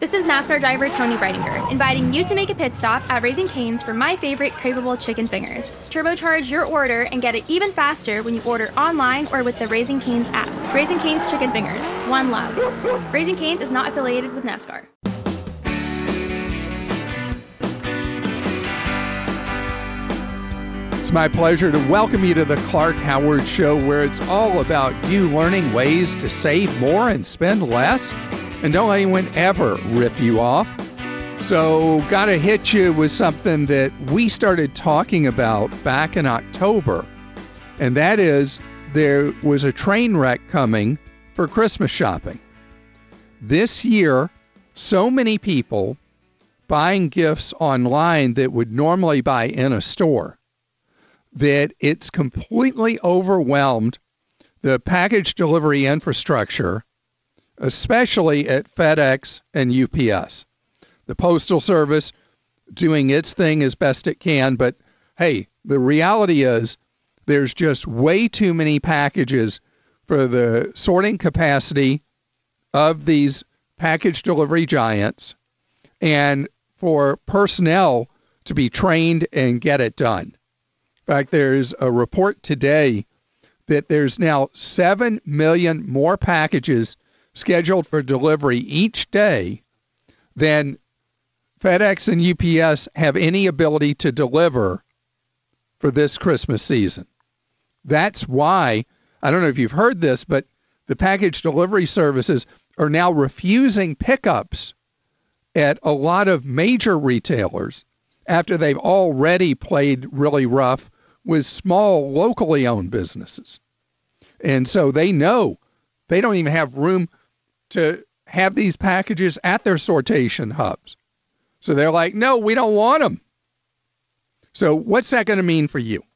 This is NASCAR driver Tony Breidinger, inviting you to make a pit stop at Raising Cane's for my favorite craveable chicken fingers. Turbocharge your order and get it even faster when you order online or with the Raising Cane's app. Raising Cane's Chicken Fingers. One love. Raising Cane's is not affiliated with NASCAR. It's my pleasure to welcome you to the Clark Howard Show, where it's all about you learning ways to save more and spend less. And don't let anyone ever rip you off. So, got to hit you with something that we started talking about back in October. And that is, there was a train wreck coming for Christmas shopping. This year, so many people buying gifts online that would normally buy in a store, that it's completely overwhelmed the package delivery infrastructure, especially at FedEx and UPS. The Postal Service doing its thing as best it can, but hey, the reality is there's just way too many packages for the sorting capacity of these package delivery giants and for personnel to be trained and get it done. In fact, there's a report today that there's now 7 million more packages scheduled for delivery each day than FedEx and UPS have any ability to deliver for this Christmas season. That's why, I don't know if you've heard this, but the package delivery services are now refusing pickups at a lot of major retailers after they've already played really rough with small, locally owned businesses. And so they know they don't even have room to have these packages at their sortation hubs. So they're like, no, we don't want them. So what's that going to mean for you?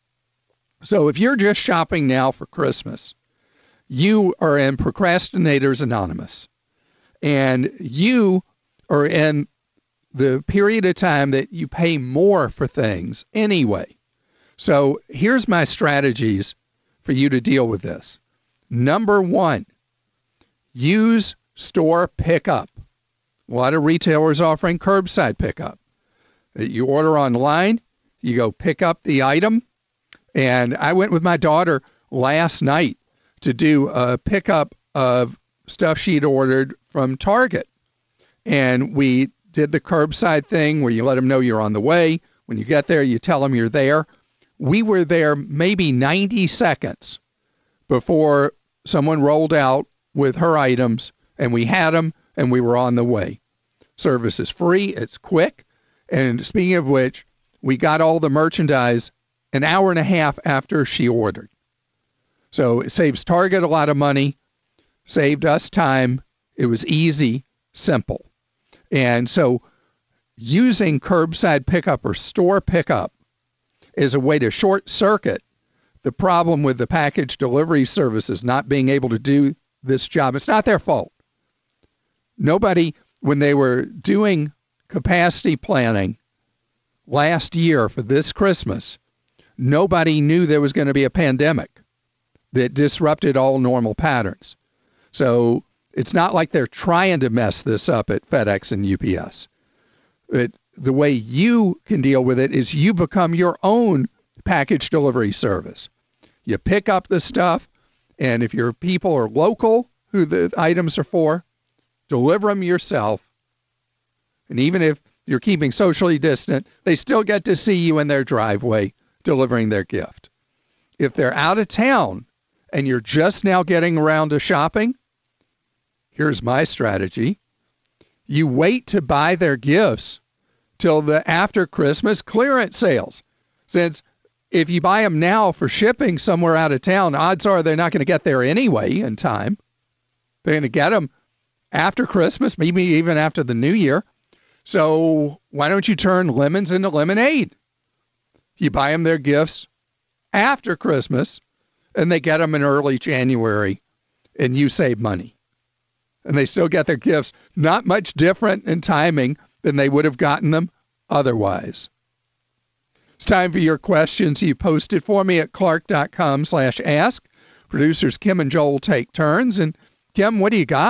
So if you're just shopping now for Christmas, you are in Procrastinators Anonymous. And you are in the period of time that you pay more for things anyway. So here's my strategies for you to deal with this. Number one, use store pickup. A lot of retailers offering curbside pickup. You order online, you go pick up the item. And I went with my daughter last night to do a pickup of stuff she'd ordered from Target. And we did the curbside thing where you let them know you're on the way. When you get there, you tell them you're there. We were there maybe 90 seconds before someone rolled out with her items, and we had them, and we were on the way. Service is free, it's quick, and speaking of which, we got all the merchandise an hour and a half after she ordered. So it saves Target a lot of money, saved us time, it was easy, simple. And so using curbside pickup or store pickup is a way to short circuit the problem with the package delivery services not being able to do this job. It's not their fault. Nobody, when they were doing capacity planning last year for this Christmas, nobody knew there was going to be a pandemic that disrupted all normal patterns. So it's not like they're trying to mess this up at FedEx and UPS. The way you can deal with it is you become your own package delivery service. You pick up the stuff, and if your people are local, who the items are for, deliver them yourself. And even if you're keeping socially distant, they still get to see you in their driveway delivering their gift. If they're out of town and you're just now getting around to shopping, here's my strategy. You wait to buy their gifts till the after Christmas clearance sales. Since if you buy them now for shipping somewhere out of town, odds are they're not going to get there anyway in time. They're going to get them after Christmas, maybe even after the new year. So why don't you turn lemons into lemonade? You buy them their gifts after Christmas, and they get them in early January, and you save money. And they still get their gifts. Not much different in timing than they would have gotten them otherwise. It's time for your questions. You posted for me at clark.com/ask. Producers Kim and Joel take turns. And Kim, what do you got?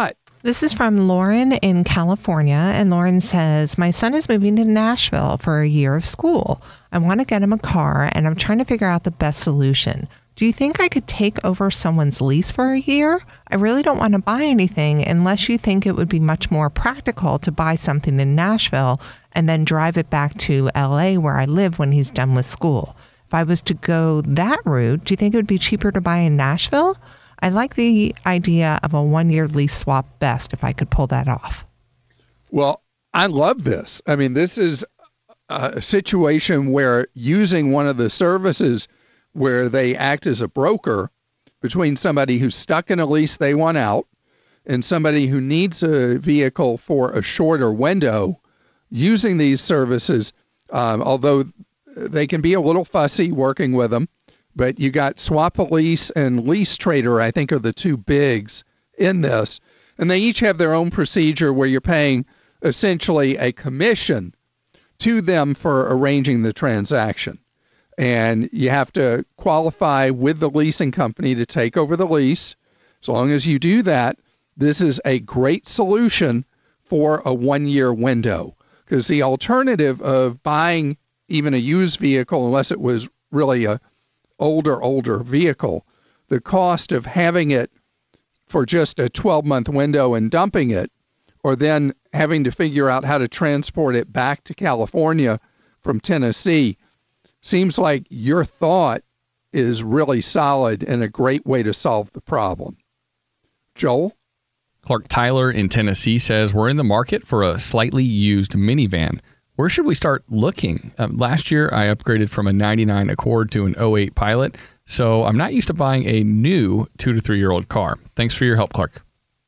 This is from Lauren in California, and Lauren says, my son is moving to Nashville for a year of school. I want to get him a car, and I'm trying to figure out the best solution. Do you think I could take over someone's lease for a year? I really don't want to buy anything unless you think it would be much more practical to buy something in Nashville and then drive it back to LA where I live when he's done with school. If I was to go that route, do you think it would be cheaper to buy in Nashville? I like the idea of a 1-year lease swap best if I could pull that off. Well, I love this. I mean, this is a situation where using one of the services where they act as a broker between somebody who's stuck in a lease they want out and somebody who needs a vehicle for a shorter window, using these services, although they can be a little fussy working with them, but you got Swap-A-Lease and Lease Trader, I think, are the two bigs in this. And they each have their own procedure where you're paying essentially a commission to them for arranging the transaction. And you have to qualify with the leasing company to take over the lease. As long as you do that, this is a great solution for a 1-year window. Because the alternative of buying even a used vehicle, unless it was really a older vehicle, the cost of having it for just a 12-month window and dumping it, or then having to figure out how to transport it back to California from Tennessee, seems like your thought is really solid and a great way to solve the problem. Joel? Clark Tyler in Tennessee says, we're in the market for a slightly used minivan. Where should we start looking? Last year, I upgraded from a 99 Accord to an 08 Pilot, so I'm not used to buying a new 2 to 3 year old car. Thanks for your help, Clark.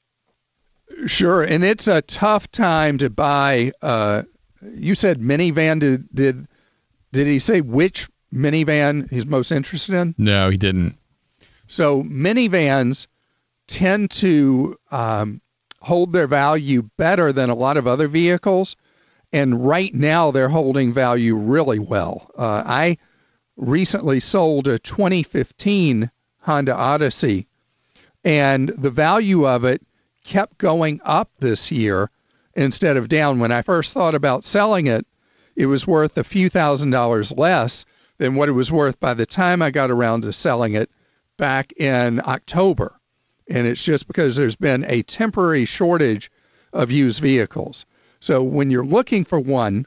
Sure, and it's a tough time to buy. You said minivan. Did he say which minivan he's most interested in? No, he didn't. So minivans tend to hold their value better than a lot of other vehicles. And right now, they're holding value really well. I recently sold a 2015 Honda Odyssey, and the value of it kept going up this year instead of down. When I first thought about selling it, it was worth a few $1,000s less than what it was worth by the time I got around to selling it back in October. And it's just because there's been a temporary shortage of used vehicles. So when you're looking for one,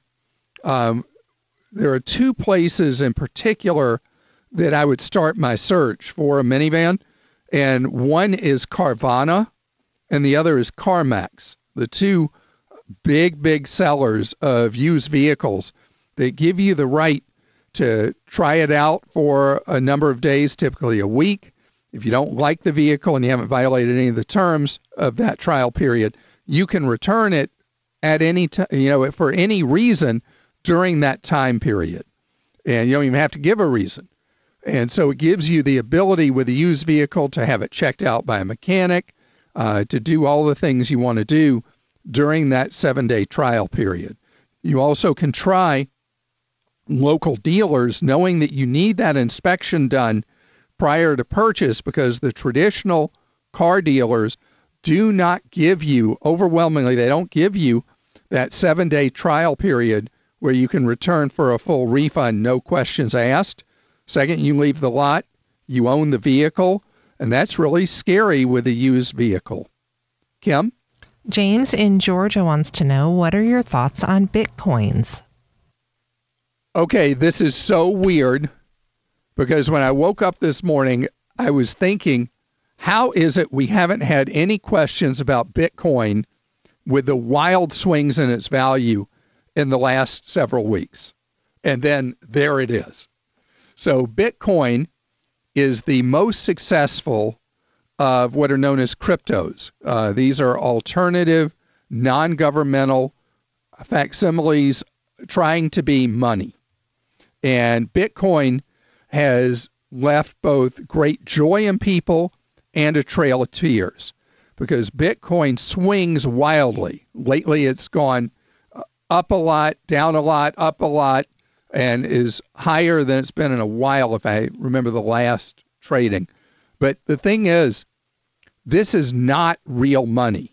there are two places in particular that I would start my search for a minivan. And one is Carvana and the other is CarMax, the two big sellers of used vehicles that give you the right to try it out for a number of days, typically a week. If you don't like the vehicle and you haven't violated any of the terms of that trial period, you can return it at any time, for any reason during that time period. And you don't even have to give a reason. And so it gives you the ability with a used vehicle to have it checked out by a mechanic, to do all the things you want to do during that 7-day trial period. You also can try local dealers, knowing that you need that inspection done prior to purchase, because the traditional car dealers do not give you, overwhelmingly, they don't give you that 7-day trial period where you can return for a full refund, no questions asked. Second, you leave the lot, you own the vehicle, and that's really scary with a used vehicle. Kim? James in Georgia wants to know, what are your thoughts on Bitcoins? Okay, this is so weird, because when I woke up this morning, I was thinking, how is it we haven't had any questions about Bitcoin with the wild swings in its value in the last several weeks? And then there it is. So Bitcoin is the most successful of what are known as cryptos. These are alternative, non-governmental facsimiles trying to be money. And Bitcoin has left both great joy in people and a trail of tears, because Bitcoin swings wildly. Lately, it's gone up a lot, down a lot, up a lot, and is higher than it's been in a while, if I remember the last trading. But the thing is, this is not real money.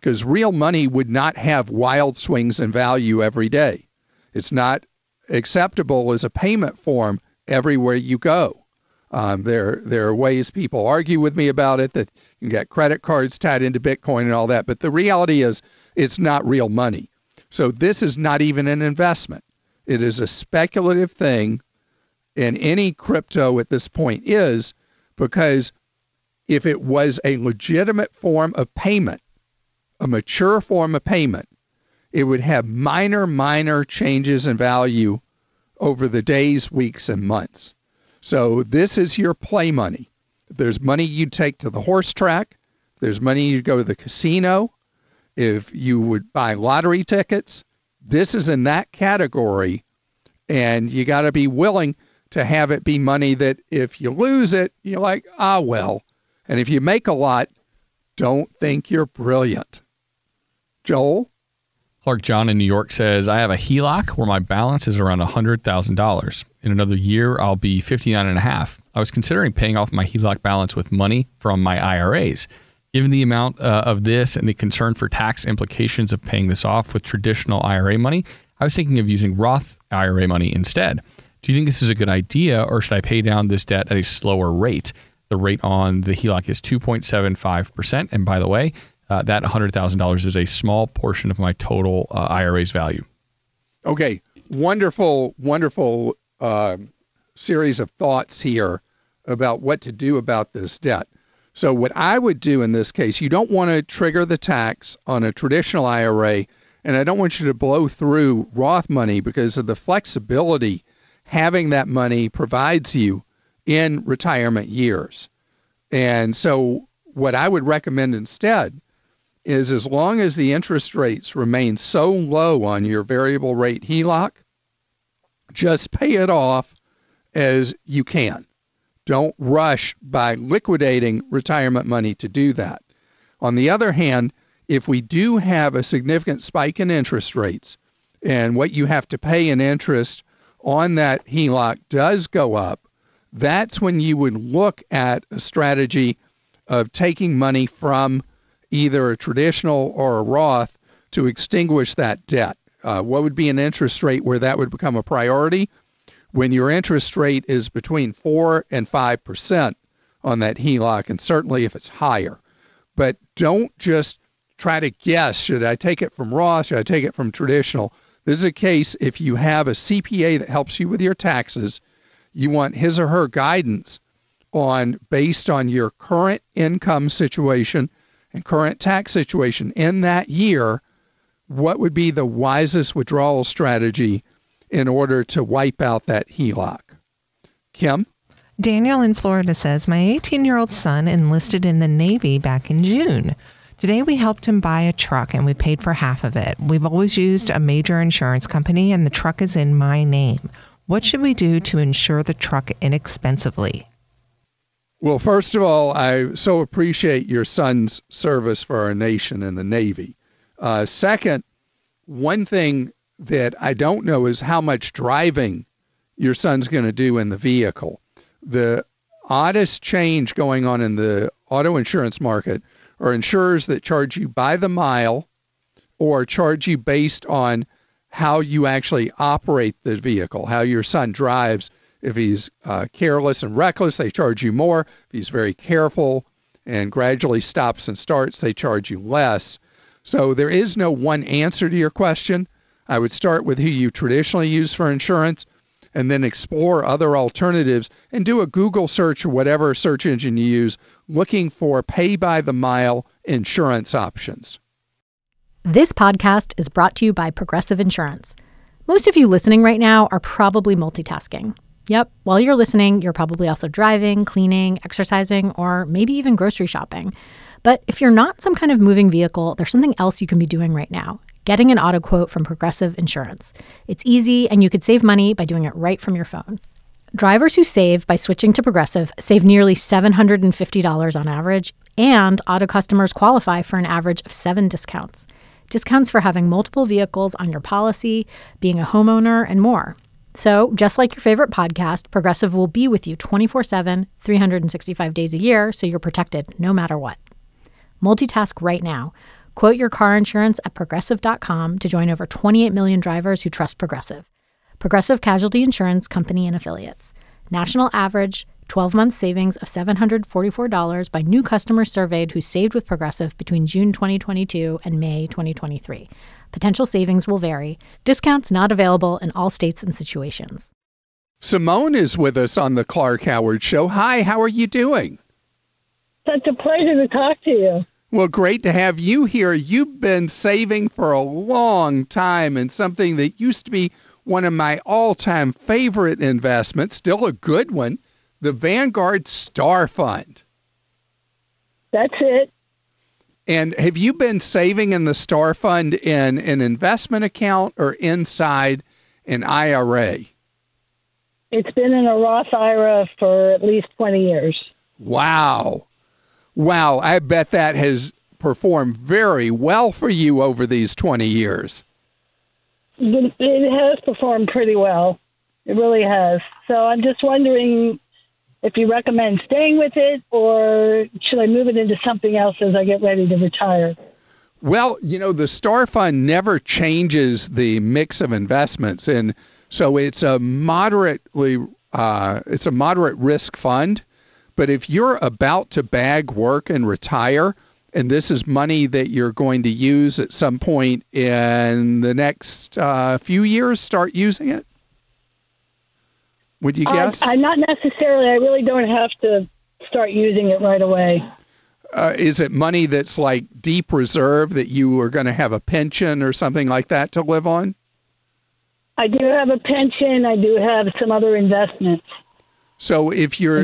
because real money would not have wild swings in value every day. It's not acceptable as a payment form everywhere you go. There are ways people argue with me about it, that you can get credit cards tied into Bitcoin and all that, but the reality is it's not real money. So this is not even an investment. It is a speculative thing, and any crypto at this point is, because if it was a legitimate form of payment, a mature form of payment, it would have minor changes in value over the days, weeks, and months. So this is your play money. If there's money you take to the horse track, if there's money you go to the casino, if you would buy lottery tickets, this is in that category, and you got to be willing to have it be money that if you lose it, you're like, well. And if you make a lot, don't think you're brilliant. Joel? Clark John in New York says, I have a HELOC where my balance is around $100,000. In another year, I'll be 59.5. I was considering paying off my HELOC balance with money from my IRAs. Given the amount of this and the concern for tax implications of paying this off with traditional IRA money, I was thinking of using Roth IRA money instead. Do you think this is a good idea, or should I pay down this debt at a slower rate? The rate on the HELOC is 2.75%. And by the way, that $100,000 is a small portion of my total IRA's value. Okay, wonderful series of thoughts here about what to do about this debt. So what I would do in this case, you don't want to trigger the tax on a traditional IRA, and I don't want you to blow through Roth money because of the flexibility having that money provides you in retirement years. And so what I would recommend instead is, as long as the interest rates remain so low on your variable rate HELOC, just pay it off as you can. Don't rush by liquidating retirement money to do that. On the other hand, if we do have a significant spike in interest rates and what you have to pay in interest on that HELOC does go up, that's when you would look at a strategy of taking money from either a traditional or a Roth to extinguish that debt. What would be an interest rate where that would become a priority? When your interest rate is between 4 and 5% on that HELOC, and certainly if it's higher. But don't just try to guess, should I take it from Roth, should I take it from traditional? This is a case, if you have a CPA that helps you with your taxes, you want his or her guidance on, based on your current income situation and current tax situation in that year, what would be the wisest withdrawal strategy in order to wipe out that HELOC. Kim? Daniel in Florida says, my 18-year-old son enlisted in the Navy back in June. Today we helped him buy a truck and we paid for half of it. We've always used a major insurance company and the truck is in my name. What should we do to insure the truck inexpensively? Well, first of all, I so appreciate your son's service for our nation in the Navy. Second, one thing that I don't know is how much driving your son's going to do in the vehicle. The oddest change going on in the auto insurance market are insurers that charge you by the mile or charge you based on how you actually operate the vehicle, how your son drives. If he's careless and reckless, they charge you more. If he's very careful and gradually stops and starts, they charge you less. So there is no one answer to your question. I would start with who you traditionally use for insurance and then explore other alternatives and do a Google search or whatever search engine you use looking for pay-by-the-mile insurance options. This podcast is brought to you by Progressive Insurance. Most of you listening right now are probably multitasking. Yep, while you're listening, you're probably also driving, cleaning, exercising, or maybe even grocery shopping. But if you're not some kind of moving vehicle, there's something else you can be doing right now. Getting an auto quote from Progressive Insurance. It's easy, and you could save money by doing it right from your phone. Drivers who save by switching to Progressive save nearly $750 on average, and auto customers qualify for an average of 7 discounts. Discounts for having multiple vehicles on your policy, being a homeowner, and more. So, just like your favorite podcast, Progressive will be with you 24/7, 365 days a year, so you're protected no matter what. Multitask right now. Quote your car insurance at Progressive.com to join over 28 million drivers who trust Progressive. Progressive Casualty Insurance Company and Affiliates. National average 12-month savings of $744 by new customers surveyed who saved with Progressive between June 2022 and May 2023. Potential savings will vary. Discounts not available in all states and situations. Simone is with us on the Clark Howard Show. Hi, how are you doing? Such a pleasure to talk to you. Well, great to have you here. You've been saving for a long time, and something that used to be one of my all-time favorite investments, still a good one, the Vanguard Star Fund. That's it. And have you been saving in the Star Fund in an investment account or inside an IRA? It's been in a Roth IRA for at least 20 years. Wow. Wow. I bet that has performed very well for you over these 20 years. It has performed pretty well. It really has. So I'm just wondering if you recommend staying with it, or should I move it into something else as I get ready to retire? Well, you know, the Star Fund never changes the mix of investments, and so it's a moderate risk fund. But if you're about to bag work and retire, and this is money that you're going to use at some point in the next few years, start using it? Would you guess? I'm not necessarily. I really don't have to start using it right away. Is it money that's like deep reserve that you are going to have a pension or something like that to live on? I do have a pension. I do have some other investments. So if you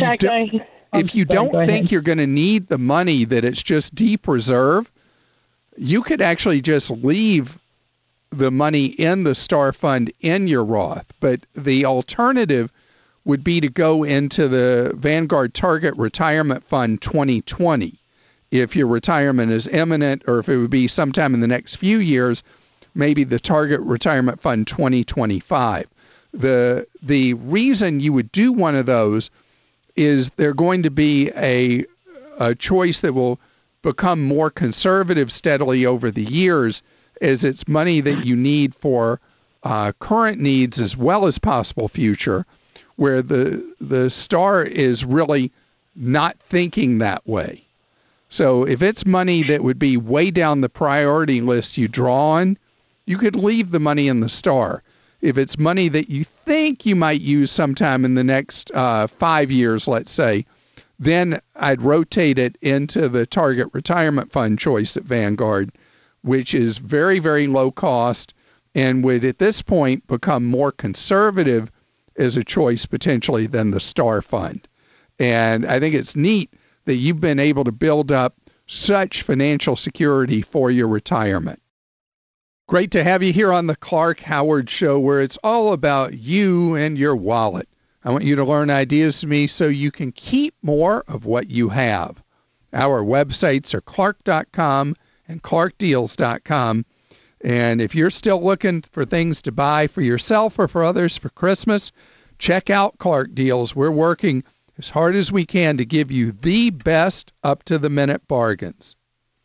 don't think you're going to need the money, that it's just deep reserve, you could actually just leave the money in the Star Fund in your Roth. But the alternative would be to go into the Vanguard Target Retirement Fund 2020. If your retirement is imminent, or if it would be sometime in the next few years, maybe the Target Retirement Fund 2025. The reason you would do one of those is they're going to be a choice that will become more conservative steadily over the years, as it's money that you need for current needs as well as possible future, where the Star is really not thinking that way. So if it's money that would be way down the priority list you draw on, you could leave the money in the Star. If it's money that you think you might use sometime in the next 5 years, let's say, then I'd rotate it into the Target Retirement Fund choice at Vanguard, which is very, very low cost and would at this point become more conservative as a choice potentially than the Star Fund. And I think it's neat that you've been able to build up such financial security for your retirement. Great to have you here on the Clark Howard Show, where it's all about you and your wallet. I want you to learn ideas from me so you can keep more of what you have. Our websites are clark.com and clarkdeals.com. And if you're still looking for things to buy for yourself or for others for Christmas, check out Clark Deals. We're working as hard as we can to give you the best up-to-the-minute bargains.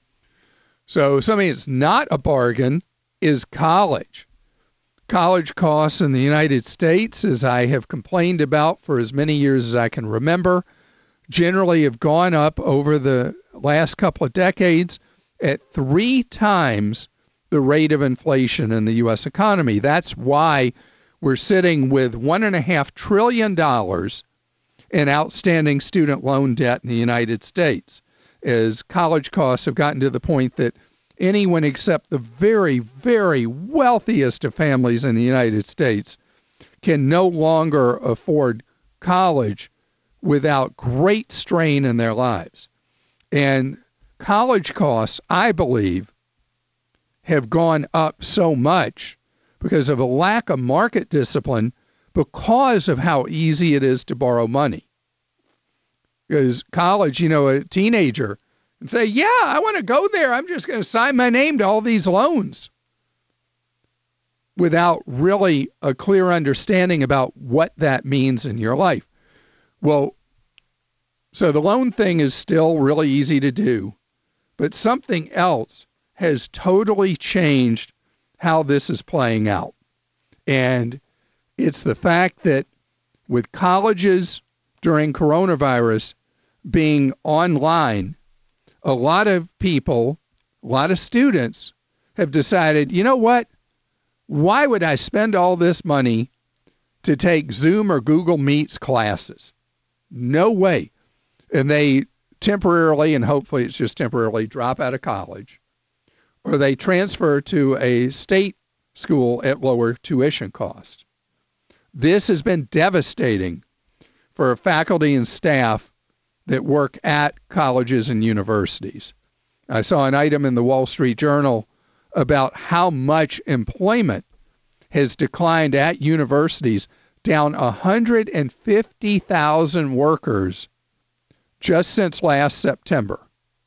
So something that's not a bargain is college. College costs in the United States, as I have complained about for as many years as I can remember, generally have gone up over the last couple of decades at 3 times the rate of inflation in the U.S. economy. That's why we're sitting with $1.5 trillion in outstanding student loan debt in the United States, as college costs have gotten to the point that anyone except the very, very wealthiest of families in the United States can no longer afford college without great strain in their lives. And college costs, I believe, have gone up so much because of a lack of market discipline, because of how easy it is to borrow money. Because college, a teenager and say, yeah, I want to go there. I'm just going to sign my name to all these loans, without really a clear understanding about what that means in your life. Well, so the loan thing is still really easy to do, but something else has totally changed how this is playing out. And it's the fact that with colleges during coronavirus being online, a lot of people, a lot of students have decided, you know what? Why would I spend all this money to take Zoom or Google Meets classes? No way. And they temporarily, and hopefully it's just temporarily, drop out of college, or they transfer to a state school at lower tuition cost. This has been devastating for faculty and staff that work at colleges and universities. I saw an item in the Wall Street Journal about how much employment has declined at universities, down 150,000 workers just since last September.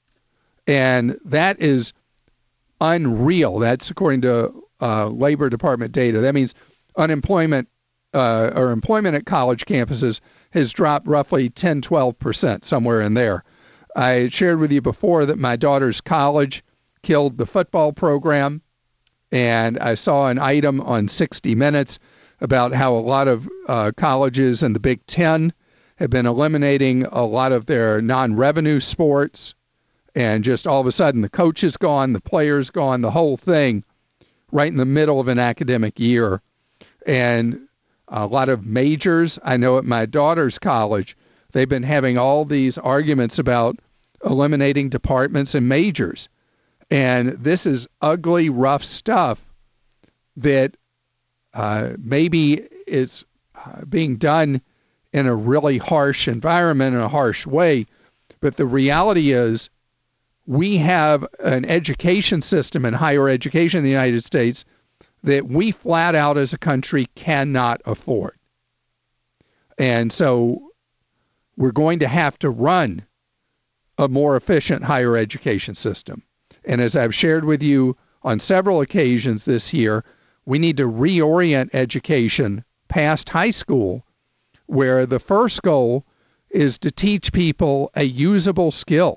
And that is unreal. That's according to Labor Department data. That means unemployment or employment at college campuses has dropped roughly 10-12%, somewhere in there. I shared with you before that my daughter's college killed the football program, and I saw an item on 60 Minutes about how a lot of colleges in the Big Ten have been eliminating a lot of their non-revenue sports, and just all of a sudden the coach is gone, the player's gone, the whole thing right in the middle of an academic year. And a lot of majors, I know at my daughter's college, they've been having all these arguments about eliminating departments and majors. And this is ugly, rough stuff that maybe is being done in a really harsh environment, in a harsh way. But the reality is we have an education system in higher education in the United States that we flat out as a country cannot afford. And so we're going to have to run a more efficient higher education system. And as I've shared with you on several occasions this year, we need to reorient education past high school, where the first goal is to teach people a usable skill,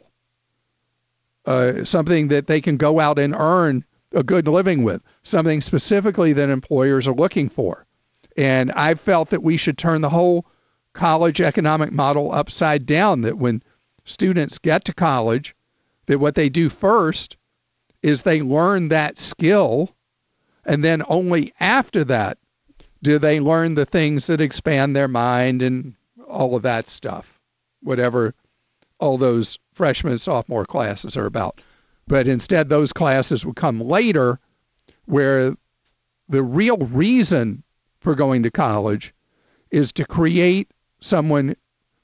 something that they can go out and earn a good living with, something specifically that employers are looking for. And I've felt that we should turn the whole college economic model upside down, that when students get to college, that what they do first is they learn that skill, and then only after that do they learn the things that expand their mind and all of that stuff, whatever all those freshman and sophomore classes are about. But instead, those classes would come later, where the real reason for going to college is to create the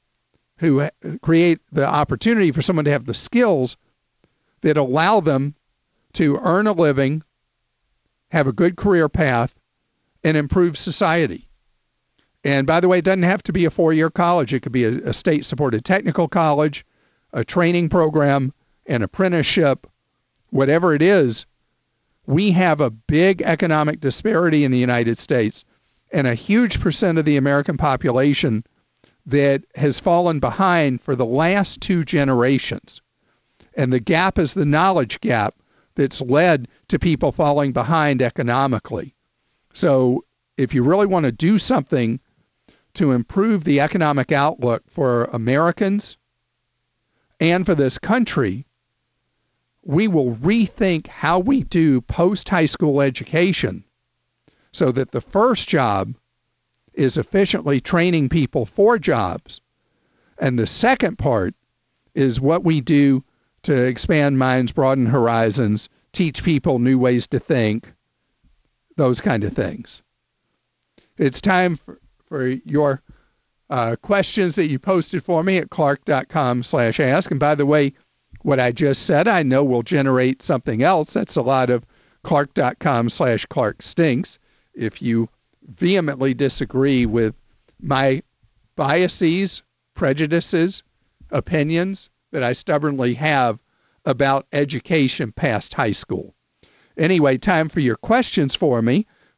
opportunity for someone to have the skills that allow them to earn a living, have a good career path, and improve society. And by the way, it doesn't have to be a 4-year college. It could be a state-supported technical college, a training program, an apprenticeship, whatever it is. We have a big economic disparity in the United States, and a huge percent of the American population that has fallen behind for the last 2 generations. And the gap is the knowledge gap that's led to people falling behind economically. So if you really want to do something to improve the economic outlook for Americans and for this country, we will rethink how we do post-high school education so that the first job is efficiently training people for jobs. And the second part is what we do to expand minds, broaden horizons, teach people new ways to think, those kind of things. It's time for your questions that you posted for me at clark.com/ask. And by the way, what I just said, I know will generate something else. That's a lot of clark.com/clarkstinks. If you vehemently disagree with my biases, prejudices, opinions that I stubbornly have about education past high school. Anyway, time for your questions for me.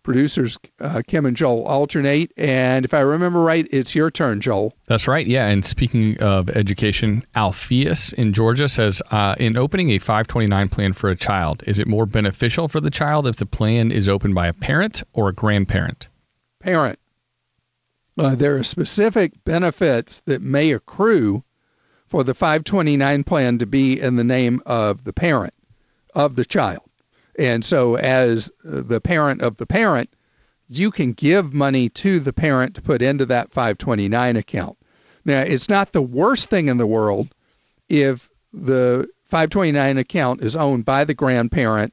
Producers Kim and Joel alternate. And if I remember right, it's your turn, Joel. That's right. Yeah. And speaking of education, Alpheus in Georgia says, in opening a 529 plan for a child, is it more beneficial for the child if the plan is opened by a parent or a grandparent? Parent. There are specific benefits that may accrue for the 529 plan to be in the name of the parent of the child. And so as the parent of the parent, you can give money to the parent to put into that 529 account. Now, it's not the worst thing in the world if the 529 account is owned by the grandparent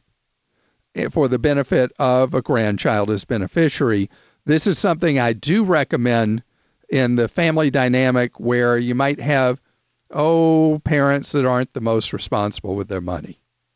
for the benefit of a grandchild as beneficiary. This is something I do recommend in the family dynamic where you might have, parents that aren't the most responsible with their money.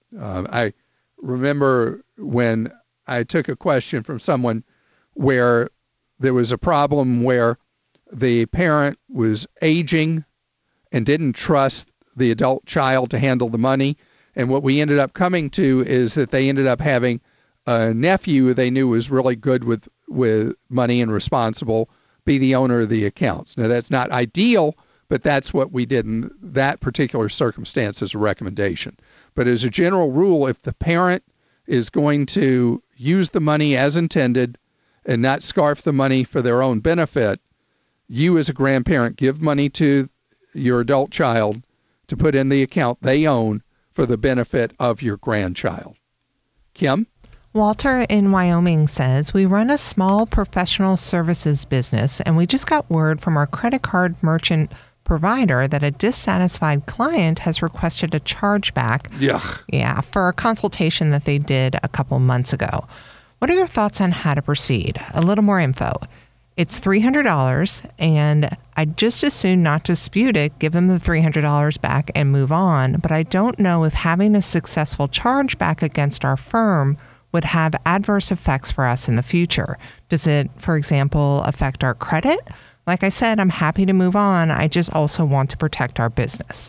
I remember when I took a question from someone where there was a problem where the parent was aging and didn't trust the adult child to handle the money. And what we ended up coming to is that they ended up having a nephew they knew was really good with money and responsible, be the owner of the accounts. Now, that's not ideal, but that's what we did in that particular circumstance as a recommendation. But as a general rule, if the parent is going to use the money as intended and not scarf the money for their own benefit, you as a grandparent give money to your adult child to put in the account they own for the benefit of your grandchild. Kim? Walter in Wyoming says, we run a small professional services business and we just got word from our credit card merchant provider that a dissatisfied client has requested a chargeback. Yuck. Yeah, for a consultation that they did a couple months ago. What are your thoughts on how to proceed? A little more info. It's $300 and I'd just as soon not dispute it, give them the $300 back and move on. But I don't know if having a successful chargeback against our firm would have adverse effects for us in the future. Does it, for example, affect our credit? Like I said, I'm happy to move on. I just also want to protect our business.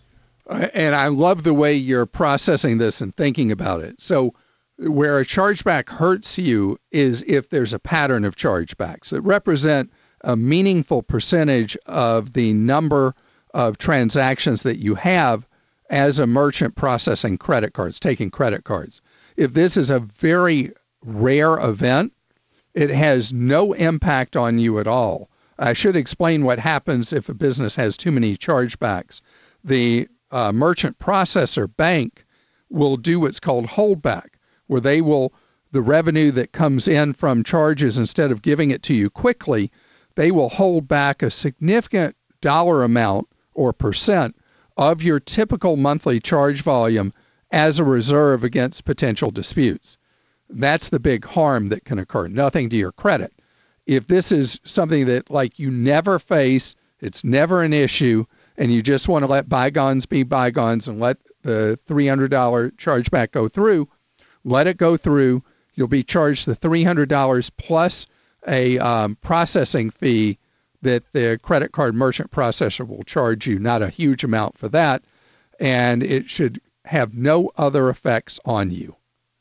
And I love the way you're processing this and thinking about it. So where a chargeback hurts you is if there's a pattern of chargebacks that represent a meaningful percentage of the number of transactions that you have as a merchant processing credit cards, taking credit cards. If this is a very rare event, it has no impact on you at all. I should explain what happens if a business has too many chargebacks. The merchant processor bank will do what's called holdback, where they will, the revenue that comes in from charges, instead of giving it to you quickly, they will hold back a significant dollar amount or percent of your typical monthly charge volume as a reserve against potential disputes. That's the big harm that can occur, nothing to your credit. If this is something that like you never face, it's never an issue, and you just want to let bygones be bygones and let the $300 chargeback go through, let it go through. You'll be charged the $300 plus a processing fee that the credit card merchant processor will charge you, not a huge amount for that, and it should have no other effects on you.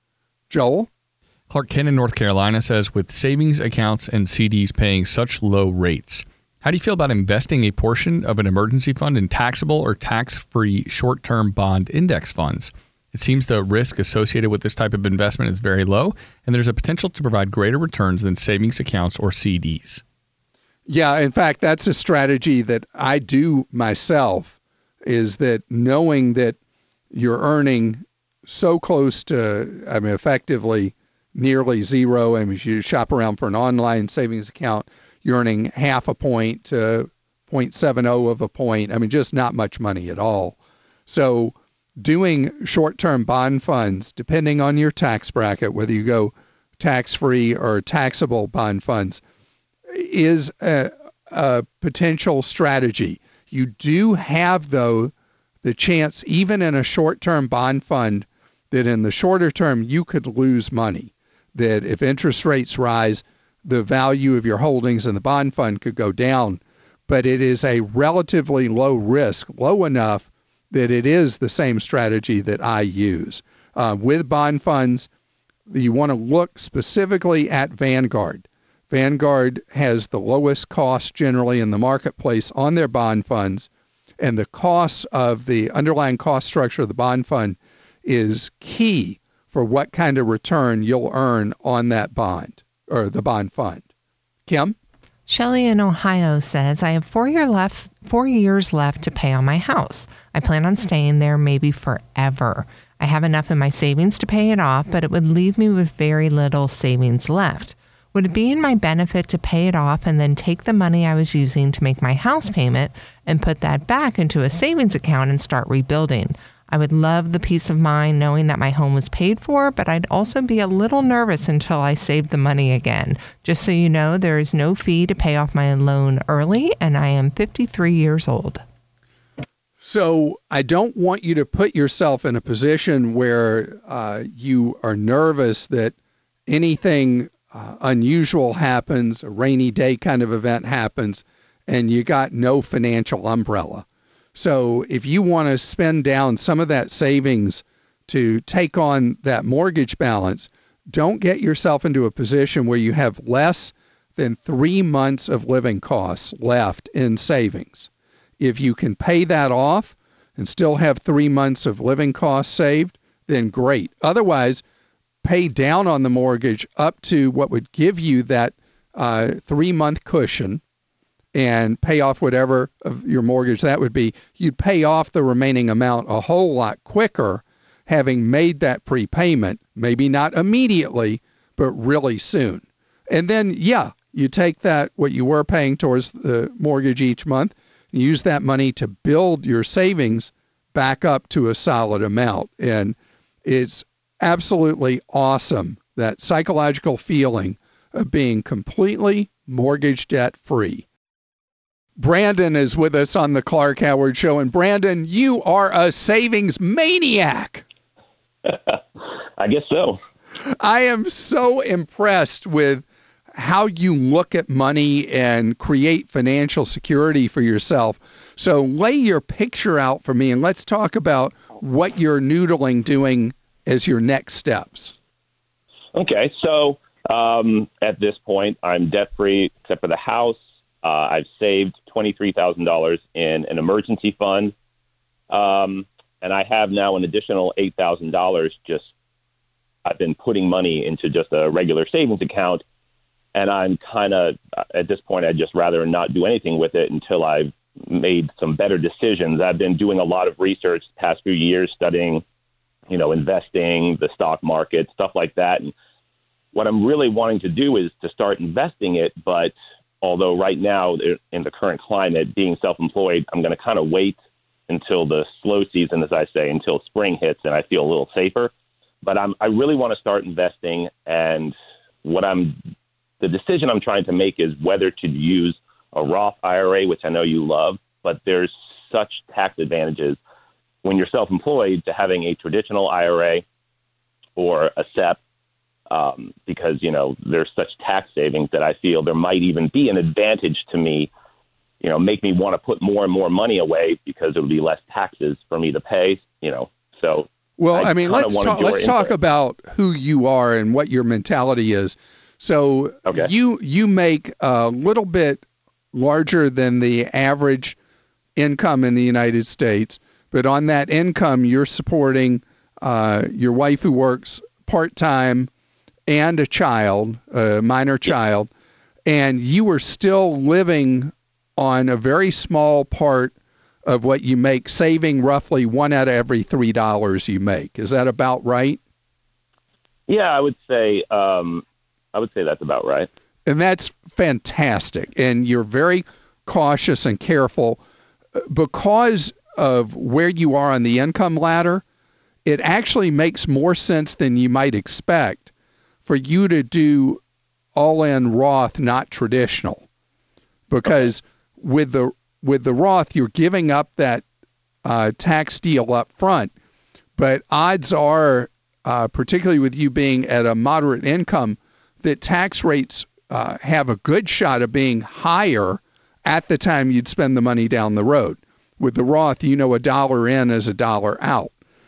Joel? Clark Kent in North Carolina says, with savings accounts and CDs paying such low rates, how do you feel about investing a portion of an emergency fund in taxable or tax-free short-term bond index funds? It seems the risk associated with this type of investment is very low, and there's a potential to provide greater returns than savings accounts or CDs. Yeah, in fact, that's a strategy that I do myself, is that knowing that you're earning so close to, effectively nearly zero. If you shop around for an online savings account, you're earning half a point to 0.70 of a point. Just not much money at all. So doing short-term bond funds, depending on your tax bracket, whether you go tax-free or taxable bond funds, is a potential strategy. You do have, though, the chance, even in a short-term bond fund, that in the shorter term you could lose money, that if interest rates rise, the value of your holdings in the bond fund could go down. But it is a relatively low risk, low enough that it is the same strategy that I use. With bond funds, you want to look specifically at Vanguard. Vanguard has the lowest cost generally in the marketplace on their bond funds, and the cost of the underlying cost structure of the bond fund is key for what kind of return you'll earn on that bond or the bond fund. Kim? Shelley in Ohio says, I have 4 years left to pay on my house. I plan on staying there maybe forever. I have enough in my savings to pay it off, but it would leave me with very little savings left. Would it be in my benefit to pay it off and then take the money I was using to make my house payment and put that back into a savings account and start rebuilding? I would love the peace of mind knowing that my home was paid for, but I'd also be a little nervous until I saved the money again. Just so you know, there is no fee to pay off my loan early, and I am 53 years old. So I don't want you to put yourself in a position where you are nervous that anything unusual happens, a rainy day kind of event happens, and you got no financial umbrella. So if you want to spend down some of that savings to take on that mortgage balance, don't get yourself into a position where you have less than 3 months of living costs left in savings. If you can pay that off and still have 3 months of living costs saved, then great. Otherwise, pay down on the mortgage up to what would give you that 3-month cushion and pay off whatever of your mortgage that would be. You'd pay off the remaining amount a whole lot quicker having made that prepayment, maybe not immediately, but really soon. And then, you take that, what you were paying towards the mortgage each month, and use that money to build your savings back up to a solid amount. And it's absolutely awesome, that psychological feeling of being completely mortgage debt free. Brandon is with us on the Clark Howard Show. And Brandon, you are a savings maniac. I guess so. I am so impressed with how you look at money and create financial security for yourself. So lay your picture out for me and let's talk about what you're noodling doing as your next steps. Okay. So at this point, I'm debt-free except for the house. I've saved $23,000 in an emergency fund. And I have now an additional $8,000 I've been putting money into just a regular savings account. And I'm kind of, at this point, I'd just rather not do anything with it until I've made some better decisions. I've been doing a lot of research the past few years, studying, investing, the stock market, stuff like that. And what I'm really wanting to do is to start investing it. But although right now, in the current climate, being self-employed, I'm going to kind of wait until the slow season, as I say, until spring hits and I feel a little safer. But I really want to start investing. And the decision I'm trying to make is whether to use a Roth IRA, which I know you love, but there's such tax advantages when you're self-employed to having a traditional IRA or a SEP, because, there's such tax savings that I feel there might even be an advantage to me, make me want to put more and more money away because it would be less taxes for me to pay, so. Well, let's talk about who you are and what your mentality is. So okay. You make a little bit larger than the average income in the United States, but on that income, you're supporting your wife who works part-time and a child, a minor child, and you are still living on a very small part of what you make, saving roughly $1 out of every $3 you make. Is that about right? Yeah, I would say that's about right. And that's fantastic. And you're very cautious and careful because of where you are on the income ladder. It actually makes more sense than you might expect for you to do all-in Roth, not traditional, because with the Roth, you're giving up that tax deal up front. But odds are, particularly with you being at a moderate income, that tax rates have a good shot of being higher at the time you'd spend the money down the road. With the Roth, $1 in is $1 out.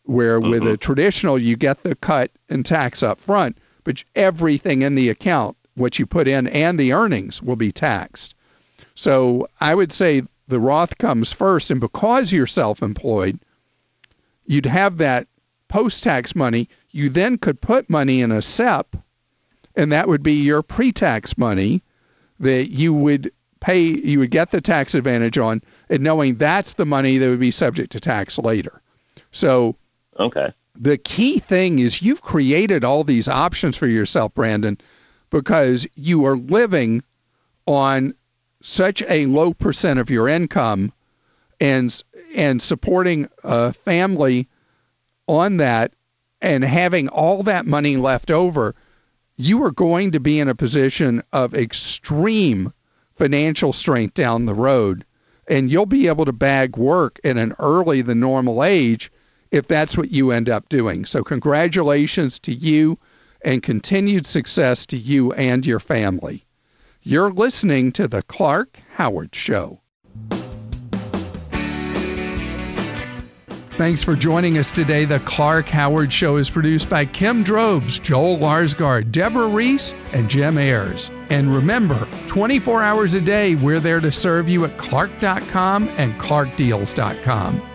where with a traditional, you get the cut and tax up front, but everything in the account, what you put in and the earnings will be taxed. So I would say the Roth comes first, and because you're self-employed, you'd have that post-tax money. You then could put money in a SEP, and that would be your pre-tax money that you would pay, you would get the tax advantage on, and knowing that's the money that would be subject to tax later. So Okay. the key thing is you've created all these options for yourself, Brandon, because you are living on such a low percent of your income and supporting a family on that and having all that money left over. You are going to be in a position of extreme financial strength down the road, and you'll be able to bag work at an early than normal age if that's what you end up doing. So congratulations to you and continued success to you and your family. You're listening to The Clark Howard Show. Thanks for joining us today. The Clark Howard Show is produced by Kim Drobes, Joel Larsgaard, Deborah Reese, and Jim Ayers. And remember, 24 hours a day, we're there to serve you at Clark.com and ClarkDeals.com.